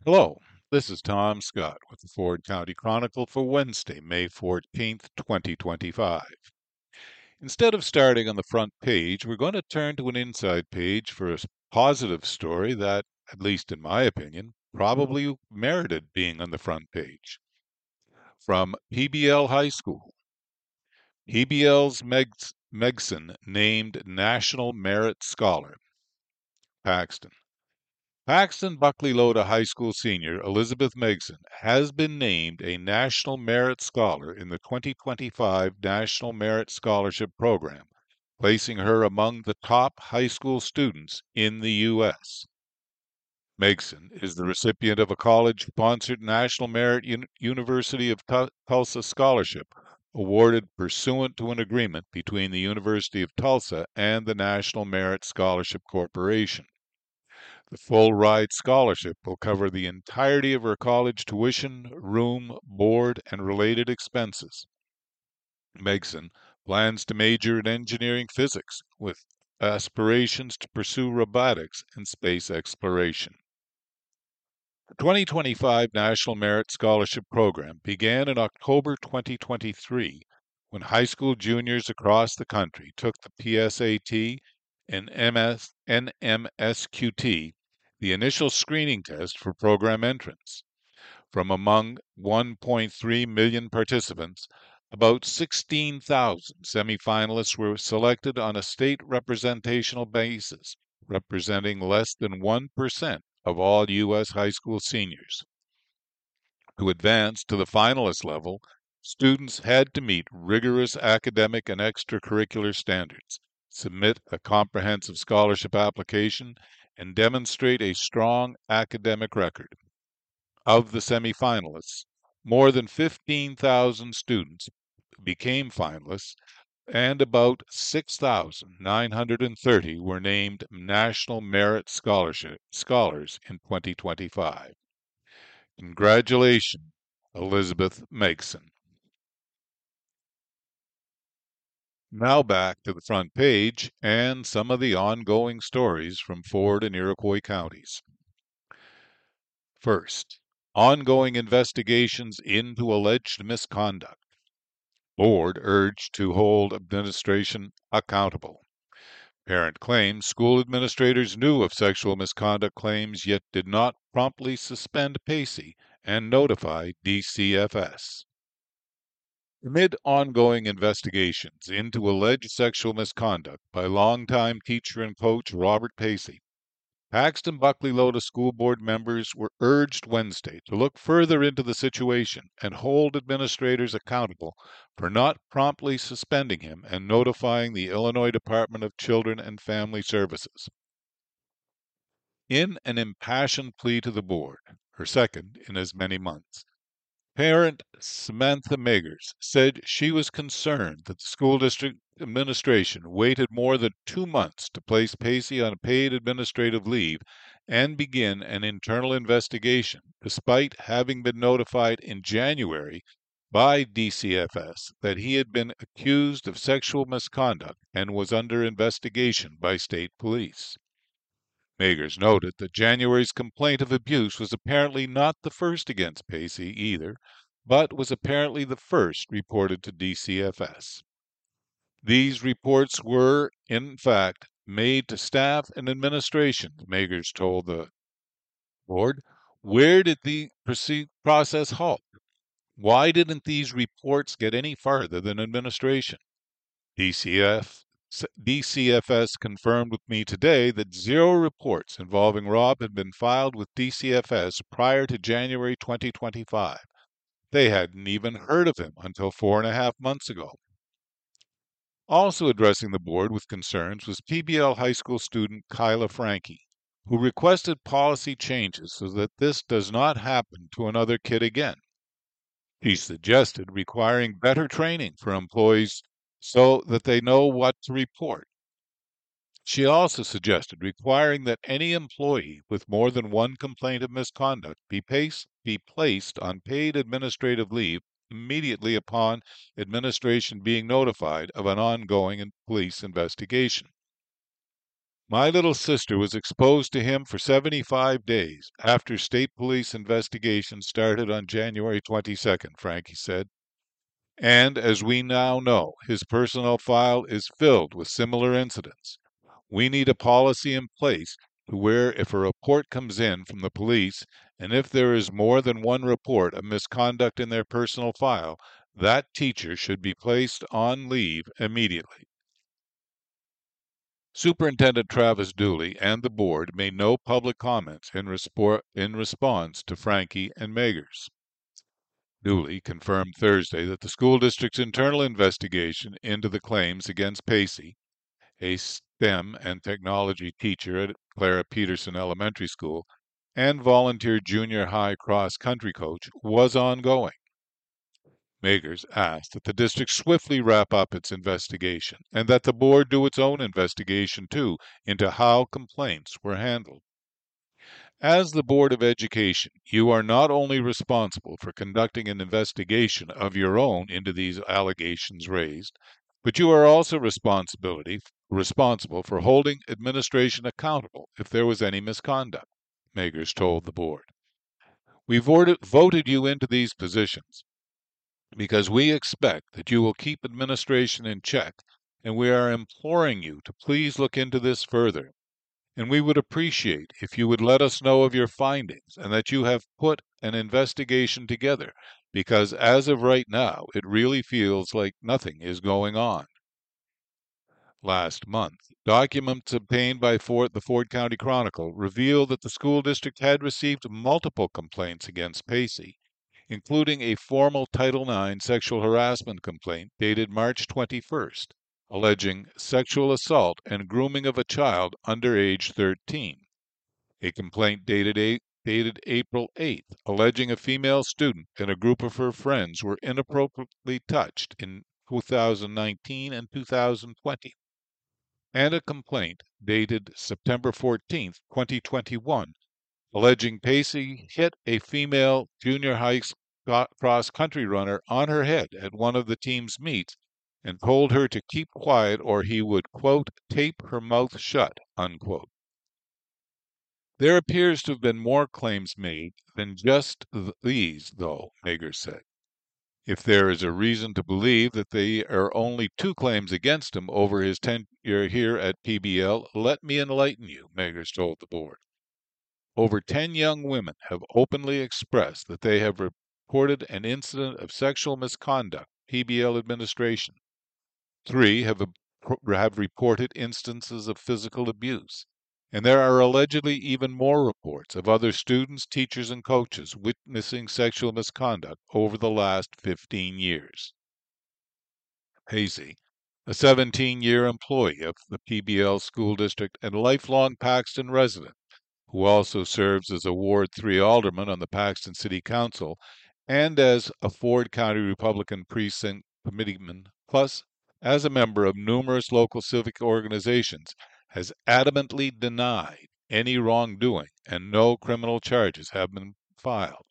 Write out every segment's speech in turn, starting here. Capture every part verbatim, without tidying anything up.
Hello, this is Tom Scott with the Ford County Chronicle for Wednesday, May fourteenth, twenty twenty-five. Instead of starting on the front page, we're going to turn to an inside page for a positive story that, at least in my opinion, probably merited being on the front page. From P B L High School. P B L's Megs- Megson named National Merit Scholar. Paxton. Paxton Buckley Loda High School senior Elizabeth Megson has been named a National Merit Scholar in the twenty twenty-five National Merit Scholarship Program, placing her among the top high school students in the U S. Megson is the recipient of a college-sponsored National Merit Un- University of Tu- Tulsa Scholarship, awarded pursuant to an agreement between the University of Tulsa and the National Merit Scholarship Corporation. The full ride scholarship will cover the entirety of her college tuition, room, board, and related expenses. Megson plans to major in engineering physics with aspirations to pursue robotics and space exploration. The twenty twenty-five National Merit Scholarship Program began in October twenty twenty-three when high school juniors across the country took the P S A T and M S, N M S Q T, the initial screening test for program entrance. From among one point three million participants, about sixteen thousand semifinalists were selected on a state representational basis, representing less than one percent of all U S high school seniors. To advance to the finalist level, students had to meet rigorous academic and extracurricular standards, submit a comprehensive scholarship application, and demonstrate a strong academic record. Of the semifinalists, more than fifteen thousand students became finalists, and about six thousand nine hundred thirty were named National Merit Scholarship Scholars in twenty twenty-five. Congratulations, Elizabeth Megson. Now back to the front page and some of the ongoing stories from Ford and Iroquois counties. First, ongoing investigations into alleged misconduct. Board urged to hold administration accountable. Parent claims school administrators knew of sexual misconduct claims yet did not promptly suspend Pacey and notify D C F S. Amid ongoing investigations into alleged sexual misconduct by longtime teacher and coach Robert Pacey, Paxton Buckley Loda school board members were urged Wednesday to look further into the situation and hold administrators accountable for not promptly suspending him and notifying the Illinois Department of Children and Family Services. In an impassioned plea to the board, her second in as many months, parent Samantha Magers said she was concerned that the school district administration waited more than two months to place Pacey on paid administrative leave and begin an internal investigation, despite having been notified in January by D C F S that he had been accused of sexual misconduct and was under investigation by state police. Magers noted that January's complaint of abuse was apparently not the first against Pacey either, but was apparently the first reported to D C F S. These reports were, in fact, made to staff and administration, Magers told the board. Where did the proce- process halt? Why didn't these reports get any farther than administration? D C F D C F S confirmed with me today that zero reports involving Rob had been filed with D C F S prior to January twenty twenty-five. They hadn't even heard of him until four and a half months ago. Also addressing the board with concerns was P B L high school student Kyla Frankie, who requested policy changes so that this does not happen to another kid again. He suggested requiring better training for employees so that they know what to report. She also suggested requiring that any employee with more than one complaint of misconduct be, pace, be placed on paid administrative leave immediately upon administration being notified of an ongoing police investigation. My little sister was exposed to him for seventy-five days after state police investigation started on January twenty-second, Frankie said. And as we now know, his personnel file is filled with similar incidents. We need a policy in place to where if a report comes in from the police, and if there is more than one report of misconduct in their personal file, that teacher should be placed on leave immediately. Superintendent Travis Dooley and the board made no public comments in, respo- in response to Frankie and Magers. Dooley confirmed Thursday that the school district's internal investigation into the claims against Pacey, a STEM and technology teacher at Clara Peterson Elementary School and volunteer junior high cross country coach, was ongoing. Magers asked that the district swiftly wrap up its investigation and that the board do its own investigation too into how complaints were handled. As the Board of Education, you are not only responsible for conducting an investigation of your own into these allegations raised, but you are also responsibility responsible for holding administration accountable if there was any misconduct, Magers told the board. We voted, voted you into these positions because we expect that you will keep administration in check, and we are imploring you to please look into this further. And we would appreciate if you would let us know of your findings and that you have put an investigation together, because as of right now, it really feels like nothing is going on. Last month, documents obtained by Fort, the Ford County Chronicle revealed that the school district had received multiple complaints against Pacey, including a formal Title nine sexual harassment complaint dated March twenty-first. Alleging sexual assault and grooming of a child under age thirteen. A complaint dated, a, dated April eighth, alleging a female student and a group of her friends were inappropriately touched in two thousand nineteen and two thousand twenty. And a complaint dated September fourteenth, twenty twenty-one, alleging Pacey hit a female junior high cross country runner on her head at one of the team's meets and told her to keep quiet or he would, quote, tape her mouth shut, unquote. There appears to have been more claims made than just th- these, though, Magers said. If there is a reason to believe that there are only two claims against him over his tenure here at P B L, let me enlighten you, Magers told the board. Over ten young women have openly expressed that they have reported an incident of sexual misconduct, P B L administration. Three have, have reported instances of physical abuse. And there are allegedly even more reports of other students, teachers, and coaches witnessing sexual misconduct over the last fifteen years. Pacey, a seventeen-year employee of the P B L school district and lifelong Paxton resident, who also serves as a Ward three alderman on the Paxton City Council and as a Ford County Republican precinct committeeman, plus as a member of numerous local civic organizations, has adamantly denied any wrongdoing and no criminal charges have been filed.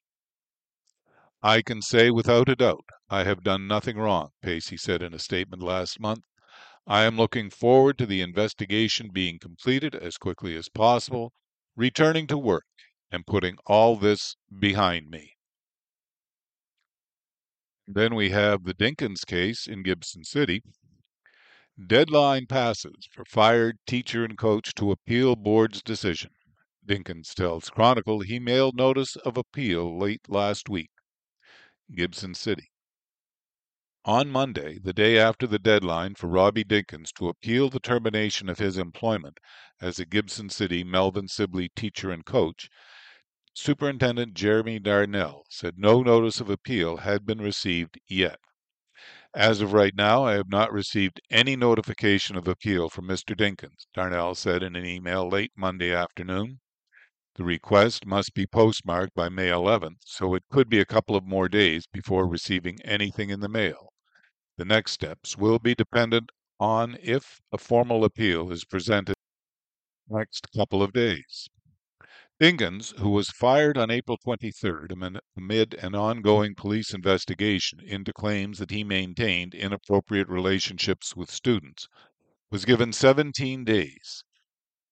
I can say without a doubt I have done nothing wrong, Pacey said in a statement last month. I am looking forward to the investigation being completed as quickly as possible, returning to work, and putting all this behind me. Then we have the Dinkins case in Gibson City. Deadline passes for fired teacher and coach to appeal board's decision. Dinkins tells Chronicle he mailed notice of appeal late last week. Gibson City. On Monday, the day after the deadline for Robbie Dinkins to appeal the termination of his employment as a Gibson City Melvin Sibley teacher and coach, Superintendent Jeremy Darnell said no notice of appeal had been received yet. As of right now, I have not received any notification of appeal from Mister Dinkins, Darnell said in an email late Monday afternoon. The request must be postmarked by May eleventh, so it could be a couple of more days before receiving anything in the mail. The next steps will be dependent on if a formal appeal is presented next couple of days. Dinkins, who was fired on April twenty-third amid an ongoing police investigation into claims that he maintained inappropriate relationships with students, was given seventeen days.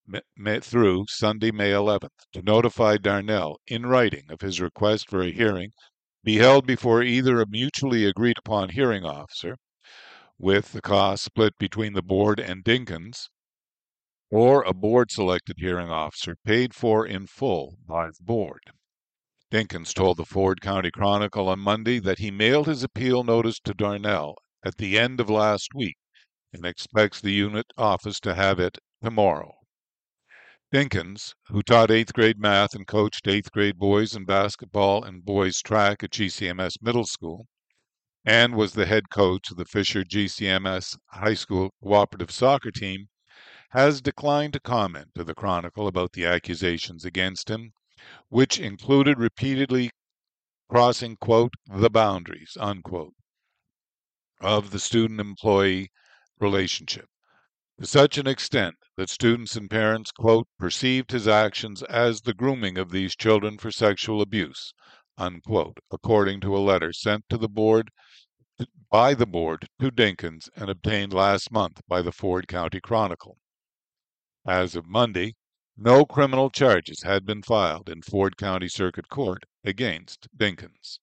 May, through Sunday, May eleventh, to notify Darnell in writing of his request for a hearing be held before either a mutually agreed upon hearing officer, with the cost split between the board and Dinkins, or a board selected hearing officer paid for in full by the board. Dinkins told the Ford County Chronicle on Monday that he mailed his appeal notice to Darnell at the end of last week and expects the unit office to have it tomorrow. Dinkins, who taught eighth grade math and coached eighth grade boys in basketball and boys track at G C M S Middle School, and was the head coach of the Fisher G C M S High School cooperative soccer team, has declined to comment to the Chronicle about the accusations against him, which included repeatedly crossing, quote, the boundaries, unquote, of the student-employee relationship, to such an extent that students and parents, quote, perceived his actions as the grooming of these children for sexual abuse, unquote, according to a letter sent to the board by the board to Dinkins and obtained last month by the Ford County Chronicle. As of Monday, no criminal charges had been filed in Ford County Circuit Court against Dinkins.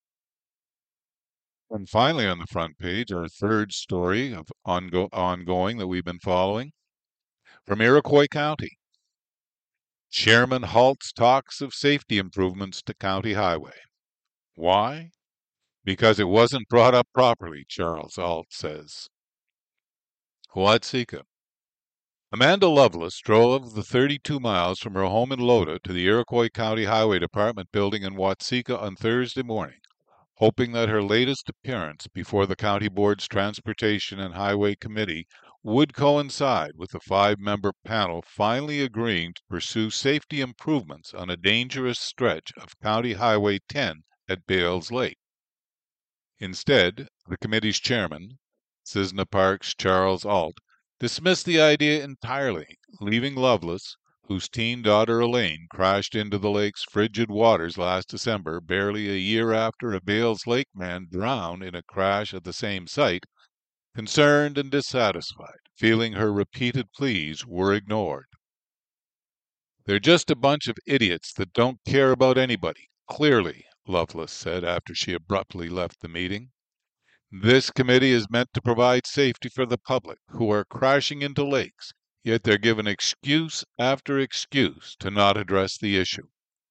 And finally, on the front page, our third story of ongo- ongoing that we've been following from Iroquois County. Chairman halts talks of safety improvements to county highway. Why? Because it wasn't brought up properly, Charles Alt says. Watseka. Amanda Lovelace drove the thirty-two miles from her home in Loda to the Iroquois County Highway Department building in Watseka on Thursday morning, hoping that her latest appearance before the County Board's Transportation and Highway Committee would coincide with the five-member panel finally agreeing to pursue safety improvements on a dangerous stretch of County Highway ten at Bales Lake. Instead, the committee's chairman, Cisna Park's Charles Alt, dismissed the idea entirely, leaving Lovelace, whose teen daughter Elaine crashed into the lake's frigid waters last December, barely a year after a Bales Lake man drowned in a crash at the same site, concerned and dissatisfied, feeling her repeated pleas were ignored. They're just a bunch of idiots that don't care about anybody, clearly, Lovelace said after she abruptly left the meeting. This committee is meant to provide safety for the public who are crashing into lakes, yet they're given excuse after excuse to not address the issue.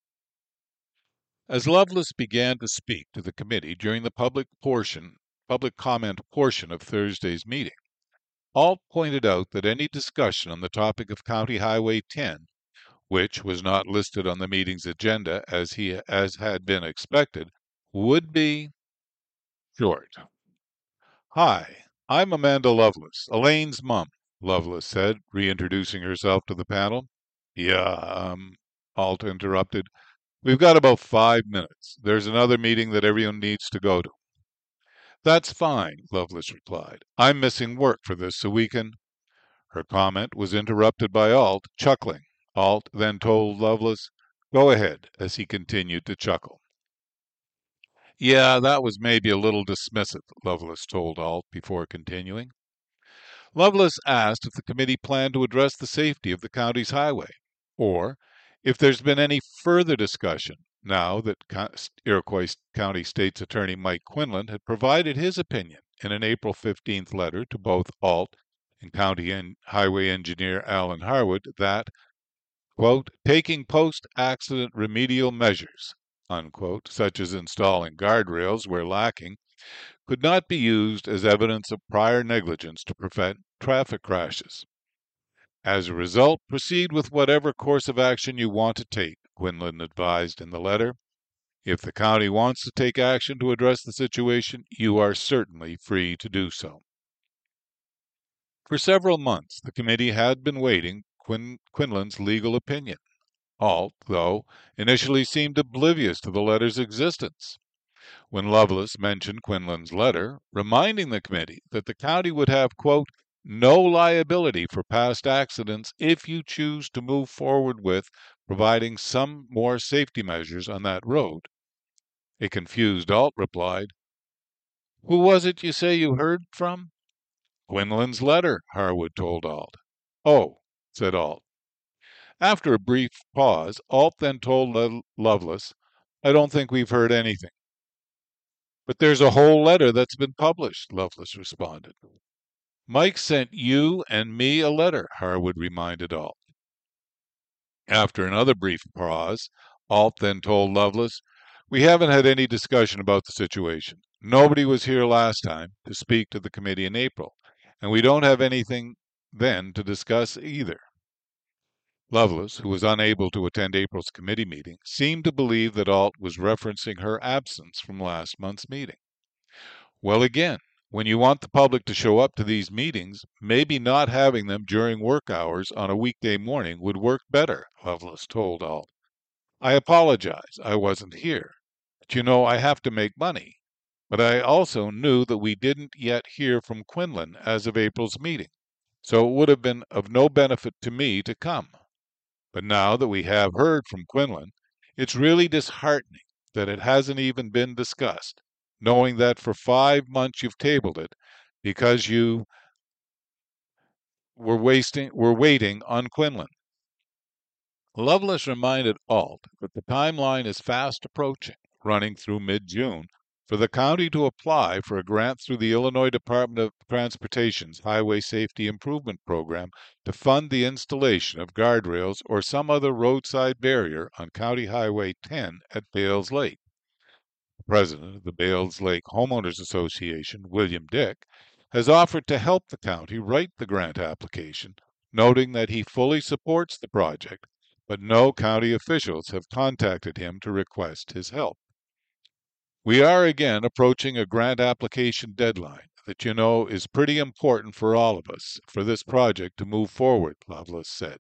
As Lovelace began to speak to the committee during the public portion, public comment portion of Thursday's meeting, Alt pointed out that any discussion on the topic of County Highway ten, which was not listed on the meeting's agenda as he as had been expected, would be short. Hi, I'm Amanda Lovelace, Elaine's mom, Lovelace said, reintroducing herself to the panel. Yeah, um, Alt interrupted. We've got about five minutes. There's another meeting that everyone needs to go to. That's fine, Lovelace replied. I'm missing work for this so we can. Her comment was interrupted by Alt, chuckling. Alt then told Lovelace, go ahead, as he continued to chuckle. Yeah, that was maybe a little dismissive, Lovelace told Alt before continuing. Lovelace asked if the committee planned to address the safety of the county's highway, or if there's been any further discussion now that Iroquois County State's Attorney Mike Quinlan had provided his opinion in an April fifteenth letter to both Alt and County and Highway Engineer Alan Harwood that, quote, taking post-accident remedial measures, unquote, such as installing guardrails where lacking, could not be used as evidence of prior negligence to prevent traffic crashes. As a result, proceed with whatever course of action you want to take, Quinlan advised in the letter. If the county wants to take action to address the situation, you are certainly free to do so. For several months, the committee had been waiting Quin- Quinlan's legal opinion. Alt, though, initially seemed oblivious to the letter's existence. When Lovelace mentioned Quinlan's letter, reminding the committee that the county would have, quote, no liability for past accidents if you choose to move forward with providing some more safety measures on that road. A confused Alt replied, who was it you say you heard from? Quinlan's letter, Harwood told Alt. Oh, said Alt. After a brief pause, Alt then told Lo- Lovelace, "I don't think we've heard anything." "But there's a whole letter that's been published," Lovelace responded. "Mike sent you and me a letter," Harwood reminded Alt. After another brief pause, Alt then told Lovelace, "We haven't had any discussion about the situation. Nobody was here last time to speak to the committee in April, and we don't have anything then to discuss either." Lovelace, who was unable to attend April's committee meeting, seemed to believe that Alt was referencing her absence from last month's meeting. "Well, again, when you want the public to show up to these meetings, maybe not having them during work hours on a weekday morning would work better," Lovelace told Alt. "I apologize I wasn't here. But you know I have to make money. But I also knew that we didn't yet hear from Quinlan as of April's meeting, so it would have been of no benefit to me to come. But now that we have heard from Quinlan, it's really disheartening that it hasn't even been discussed, knowing that for five months you've tabled it because you were wasting were waiting on Quinlan." Lovelace reminded Alt that the timeline is fast approaching, running through mid-June, for the county to apply for a grant through the Illinois Department of Transportation's Highway Safety Improvement Program to fund the installation of guardrails or some other roadside barrier on County Highway ten at Bales Lake. The president of the Bales Lake Homeowners Association, William Dick, has offered to help the county write the grant application, noting that he fully supports the project, but no county officials have contacted him to request his help. "We are again approaching a grant application deadline that you know is pretty important for all of us for this project to move forward," Lovelace said.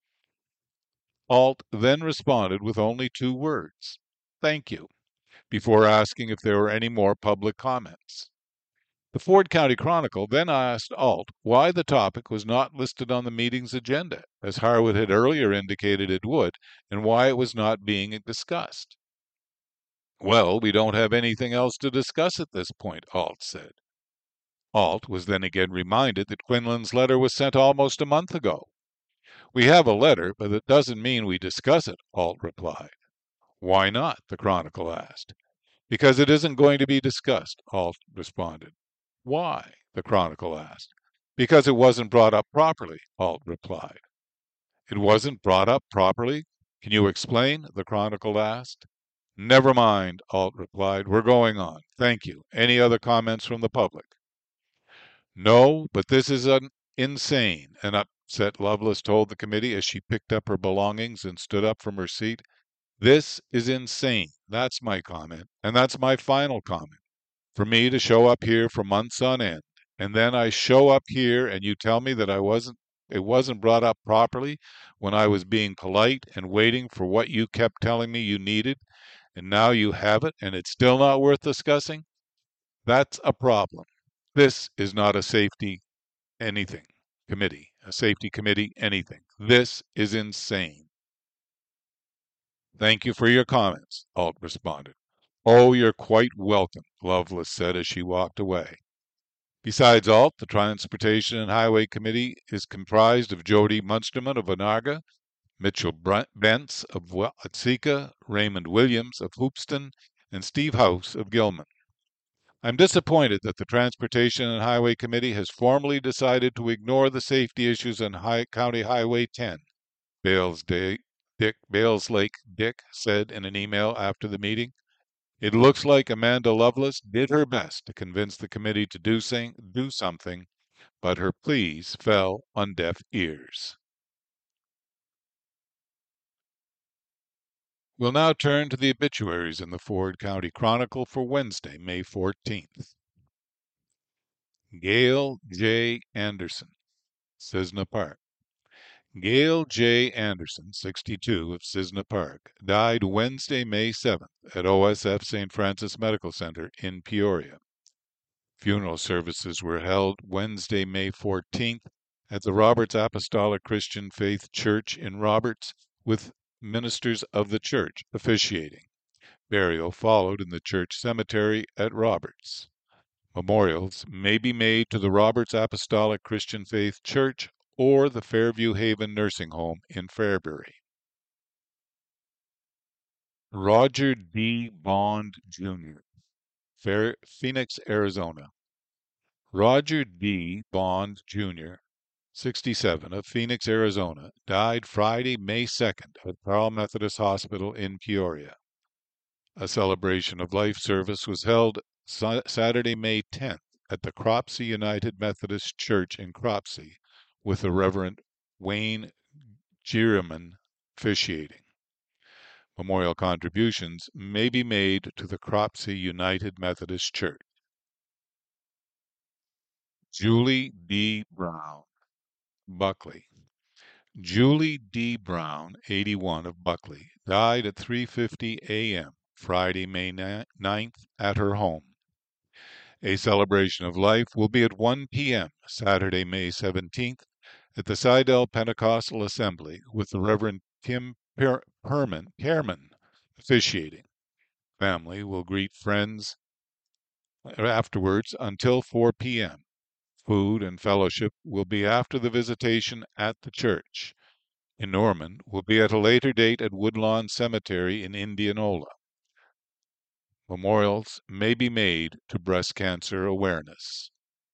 Alt then responded with only two words, "Thank you," before asking if there were any more public comments. The Ford County Chronicle then asked Alt why the topic was not listed on the meeting's agenda, as Harwood had earlier indicated it would, and why it was not being discussed. "Well, we don't have anything else to discuss at this point," Alt said. Alt was then again reminded that Quinlan's letter was sent almost a month ago. "We have a letter, but that doesn't mean we discuss it," Alt replied. "Why not?" the Chronicle asked. "Because it isn't going to be discussed," Alt responded. "Why?" the Chronicle asked. "Because it wasn't brought up properly," Alt replied. "It wasn't brought up properly? Can you explain?" the Chronicle asked. "Never mind," Alt replied. "We're going on. Thank you. Any other comments from the public?" "No, but this is an insane," an upset Lovelace told the committee as she picked up her belongings and stood up from her seat. "This is insane. That's my comment, and that's my final comment. For me to show up here for months on end, and then I show up here and you tell me that I wasn't it wasn't brought up properly when I was being polite and waiting for what you kept telling me you needed, and now you have it and it's still not worth discussing? That's a problem. This is not a safety anything committee, a safety committee anything. This is insane." "Thank you for your comments," Alt responded. "Oh, you're quite welcome," Lovelace said as she walked away. Besides Alt, the Transportation and Highway Committee is comprised of Jody Munsterman of Onarga, Mitchell Bentz of Watseka, Raymond Williams of Hoopeston, and Steve House of Gilman. I'm disappointed that the Transportation and Highway Committee has formally decided to ignore the safety issues on High, County Highway ten, Bales, Day, Dick, Bales Lake Dick said in an email after the meeting. "It looks like Amanda Lovelace did her best to convince the committee to do, sing, do something, but her pleas fell on deaf ears." We'll now turn to the obituaries in the Ford County Chronicle for Wednesday, May fourteenth. Gail J. Anderson, Cisna Park. Gail J. Anderson, sixty-two, of Cisna Park, died Wednesday, May seventh at O S F Saint Francis Medical Center in Peoria. Funeral services were held Wednesday, May fourteenth at the Roberts Apostolic Christian Faith Church in Roberts, with ministers of the church officiating. Burial followed in the church cemetery at Roberts. Memorials may be made to the Roberts Apostolic Christian Faith Church or the Fairview Haven Nursing Home in Fairbury. Roger D. Bond Junior, Fair, Phoenix, Arizona. Roger D. Bond Junior, sixty-seven, of Phoenix, Arizona, died Friday, May second at Carl Methodist Hospital in Peoria. A celebration of life service was held Saturday, May tenth at the Cropsey United Methodist Church in Cropsey, with the Reverend Wayne Gierman officiating. Memorial contributions may be made to the Cropsey United Methodist Church. Julie D. Brown, Buckley. Julie D. Brown, eighty-one, of Buckley, died at three fifty a m Friday, May ninth at her home. A celebration of life will be at one p m Saturday, May seventeenth at the Seidel Pentecostal Assembly, with the Reverend Tim per- Perman, Perman officiating. Family will greet friends afterwards until four p m Food and fellowship will be after the visitation at the church. In Norman will be at a later date at Woodlawn Cemetery in Indianola. Memorials may be made to breast cancer awareness.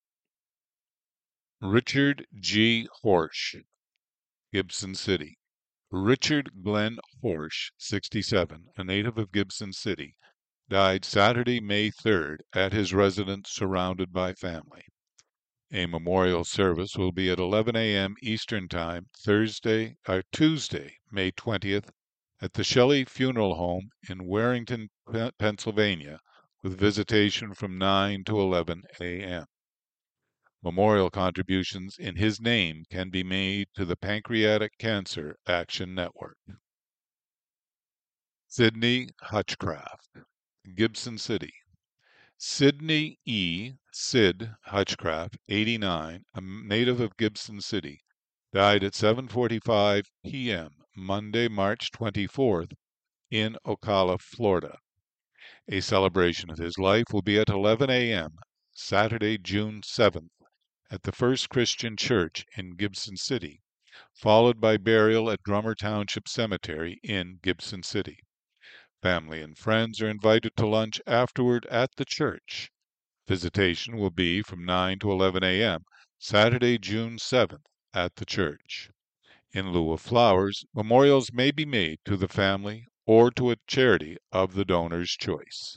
Richard G. Horsch, Gibson City. Richard Glenn Horsch, sixty-seven, a native of Gibson City, died Saturday, May third at his residence surrounded by family. A memorial service will be at eleven a m Eastern Time, Thursday or Tuesday, May twentieth, at the Shelley Funeral Home in Warrington, Pennsylvania, with visitation from nine to eleven a m Memorial contributions in his name can be made to the Pancreatic Cancer Action Network. Sidney Hutchcraft, Gibson City. Sidney E. Sid Hutchcraft, eighty-nine, a native of Gibson City, died at seven forty-five p m Monday, March twenty-fourth, in Ocala, Florida. A celebration of his life will be at eleven a m Saturday, June seventh, at the First Christian Church in Gibson City, followed by burial at Drummer Township Cemetery in Gibson City. Family and friends are invited to lunch afterward at the church. Visitation will be from nine to eleven a m Saturday, June seventh, at the church. In lieu of flowers, memorials may be made to the family or to a charity of the donor's choice.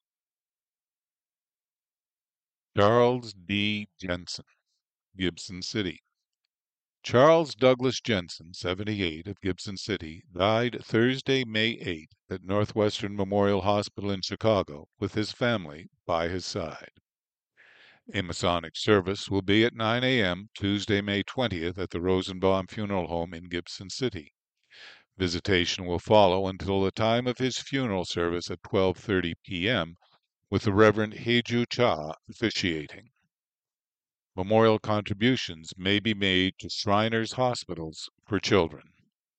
Charles D. Jensen, Gibson City. Charles Douglas Jensen, seventy-eight, of Gibson City, died Thursday, May eighth, at Northwestern Memorial Hospital in Chicago, with his family by his side. A Masonic service will be at nine a m Tuesday, May twentieth, at the Rosenbaum Funeral Home in Gibson City. Visitation will follow until the time of his funeral service at twelve thirty p m, with the Reverend Heiju Cha officiating. Memorial contributions may be made to Shriners Hospitals for Children.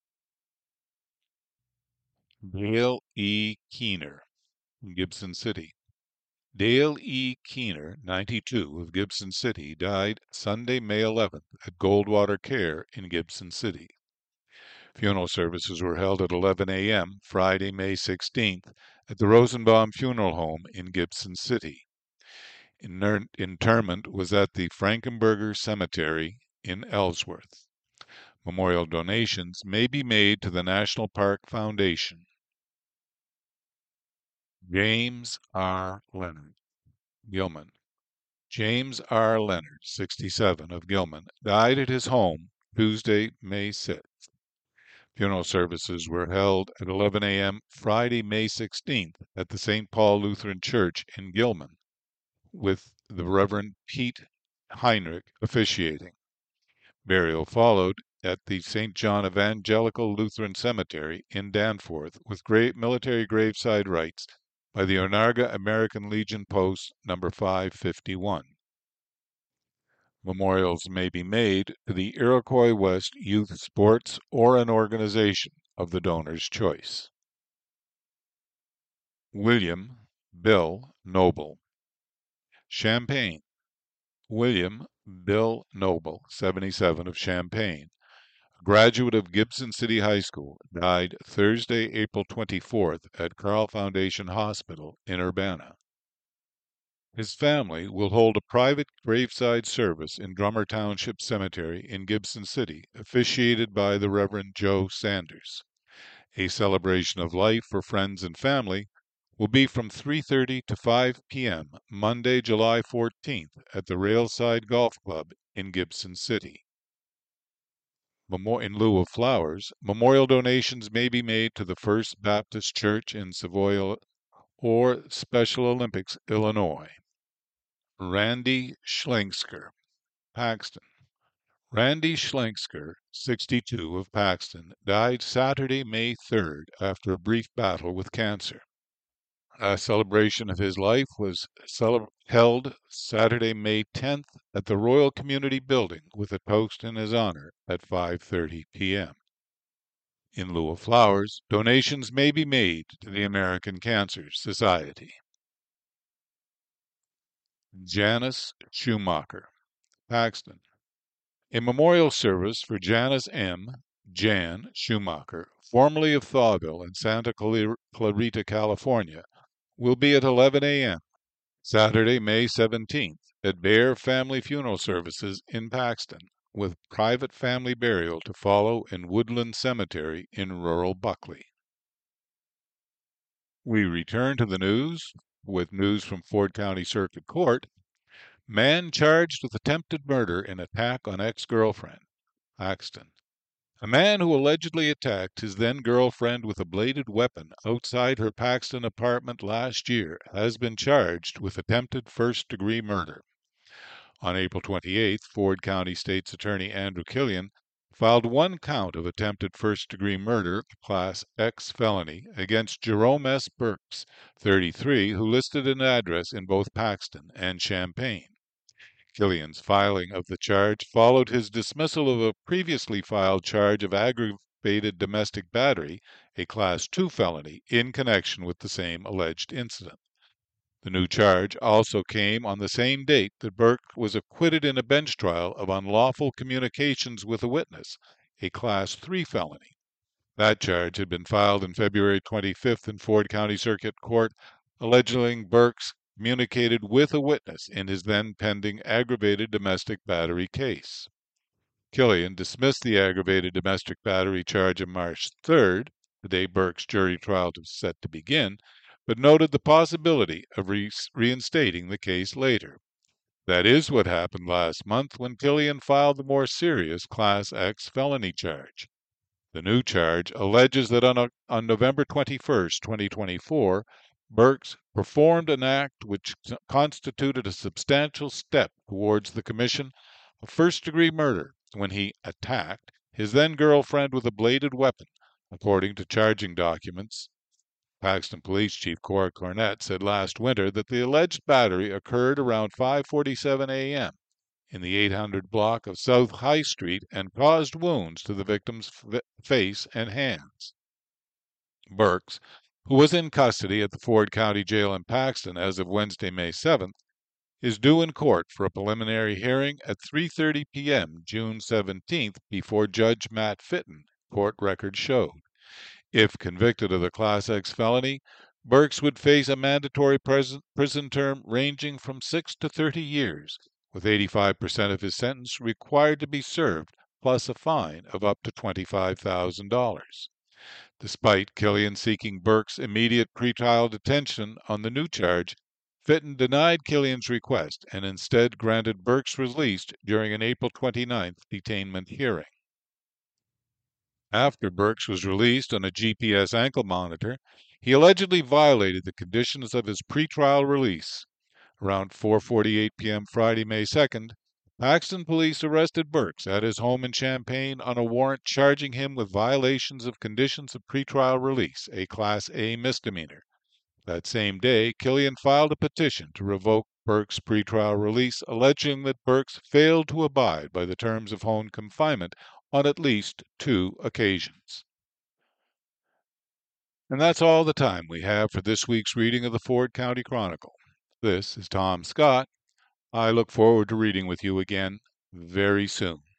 Dale E. Keener, Gibson City. Dale E. Keener, ninety-two, of Gibson City, died Sunday, May eleventh, at Goldwater Care in Gibson City. Funeral services were held at eleven a m Friday, May sixteenth, at the Rosenbaum Funeral Home in Gibson City. Inter- interment was at the Frankenberger Cemetery in Ellsworth. Memorial donations may be made to the National Park Foundation. James R. Leonard, Gilman. James R. Leonard, sixty-seven, of Gilman, died at his home Tuesday, May sixth. Funeral services were held at eleven a m Friday, May sixteenth, at the Saint Paul Lutheran Church in Gilman, with the Reverend Pete Heinrich officiating. Burial followed at the Saint John Evangelical Lutheran Cemetery in Danforth, with great military graveside rites by the Onarga American Legion Post number five fifty-one. Memorials may be made to the Iroquois West Youth Sports or an organization of the donor's choice. William Bill Noble. Champaign. William Bill Noble, seventy-seven, of Champaign, a graduate of Gibson City High School, died Thursday, April twenty-fourth at Carle Foundation Hospital in Urbana. His family will hold a private graveside service in Drummer Township Cemetery in Gibson City, officiated by the Reverend Joe Sanders. A celebration of life for friends and family will be from three thirty to five p.m. Monday, July fourteenth at the Railside Golf Club in Gibson City. In lieu of flowers, memorial donations may be made to the First Baptist Church in Savoy or Special Olympics, Illinois. Randy Schlengsker, Paxton. Randy Schlengsker, sixty-two, of Paxton, died Saturday, May third, after a brief battle with cancer. A celebration of his life was cele- held Saturday, May tenth, at the Royal Community Building with a toast in his honor at five thirty p.m. In lieu of flowers, donations may be made to the American Cancer Society. Janice Schumacher, Paxton. A memorial service for Janice M. Jan Schumacher, formerly of Thawville in Santa Clarita, California, will be at eleven a.m. Saturday, May seventeenth, at Bear Family Funeral Services in Paxton, with private family burial to follow in Woodland Cemetery in rural Buckley. We return to the news with news from Ford County Circuit Court. Man charged with attempted murder in attack on ex-girlfriend, Paxton. A man who allegedly attacked his then-girlfriend with a bladed weapon outside her Paxton apartment last year has been charged with attempted first-degree murder. On April twenty-eighth, Ford County State's Attorney Andrew Killian filed one count of attempted first-degree murder, Class X felony, against Jerome S. Burks, thirty-three, who listed an address in both Paxton and Champaign. Killian's filing of the charge followed his dismissal of a previously filed charge of aggravated domestic battery, a Class two felony, in connection with the same alleged incident. The new charge also came on the same date that Burke was acquitted in a bench trial of unlawful communications with a witness, a Class three felony. That charge had been filed on February twenty-fifth in Ford County Circuit Court, alleging Burks communicated with a witness in his then pending aggravated domestic battery case. Killian dismissed the aggravated domestic battery charge on March third, the day Burke's jury trial was set to begin, but noted the possibility of re- reinstating the case later. That is what happened last month when Killian filed the more serious Class X felony charge. The new charge alleges that on, on November twenty-first, twenty twenty-four, Burks performed an act which constituted a substantial step towards the commission of first-degree murder when he attacked his then-girlfriend with a bladed weapon, according to charging documents. Paxton Police Chief Cora Cornett said last winter that the alleged battery occurred around five forty-seven a.m. in the eight hundred block of South High Street and caused wounds to the victim's f- face and hands. Burks, who was in custody at the Ford County Jail in Paxton as of Wednesday, May seventh, is due in court for a preliminary hearing at three thirty p.m. June seventeenth before Judge Matt Fitton, court records showed. If convicted of the Class X felony, Burks would face a mandatory prison term ranging from six to thirty years, with eighty-five percent of his sentence required to be served, plus a fine of up to twenty-five thousand dollars. Despite Killian seeking Burks' immediate pretrial detention on the new charge, Fitton denied Killian's request and instead granted Burks release during an April twenty-ninth detainment hearing. After Burks was released on a G P S ankle monitor, he allegedly violated the conditions of his pretrial release. Around four forty-eight p.m. Friday, May second, Paxton police arrested Burks at his home in Champaign on a warrant charging him with violations of conditions of pretrial release, a Class A misdemeanor. That same day, Killian filed a petition to revoke Burks' pretrial release, alleging that Burks failed to abide by the terms of home confinement on at least two occasions. And that's all the time we have for this week's reading of the Ford County Chronicle. This is Tom Scott. I look forward to reading with you again very soon.